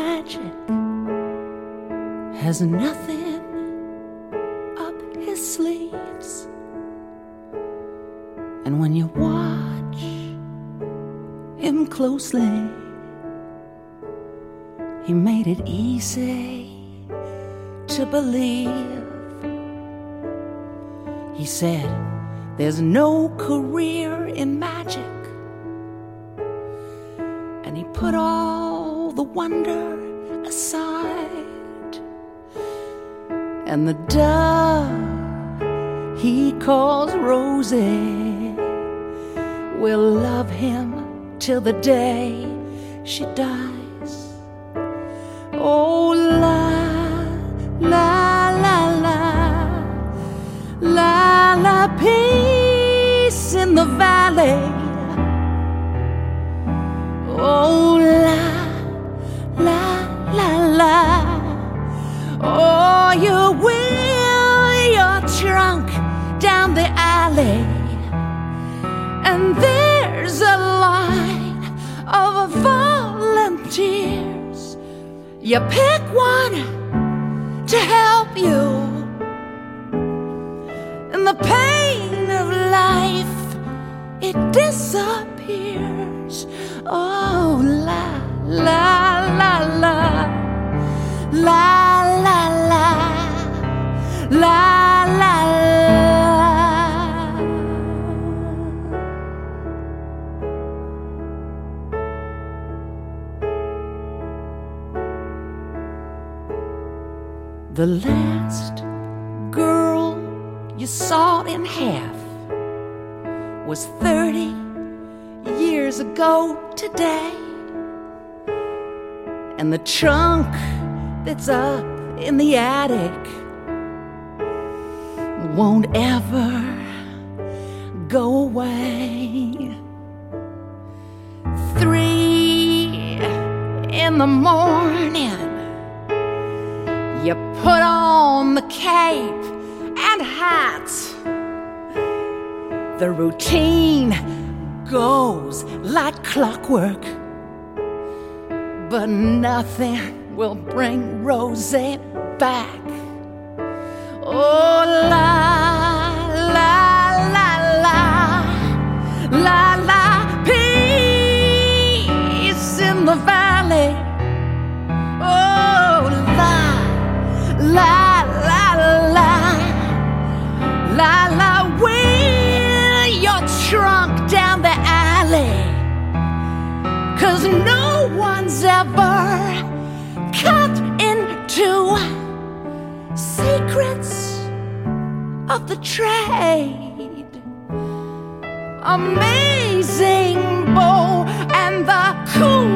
magic, has nothing up his sleeves. And when you watch him closely, he made it easy to believe. He said, there's no career in magic. And he put all the wonder aside. And the dove he calls Rosie will love him till the day she dies. Oh, la, la, la, la, la, la, peace in the valley. Oh, la, la, la, la. Oh, you wheel your trunk down the alley, and there's a line of volunteers. You pick one to help you, and the pain of life, it disappears. Oh, la, la, la, la, la, la, la, la, la, la. The last girl you saw in half was 30 years ago today. And the trunk that's up in the attic won't ever go away. 3 in the morning, you put on the cape and hat. The routine goes like clockwork, but nothing will bring Rosie back. Oh, la, la, la, la, la, la, peace in the valley. Oh, la, la, la, la, la, la, wheel your trunk down the alley, 'cause no one's ever cut into secrets of the trade. Amazing bow and the cool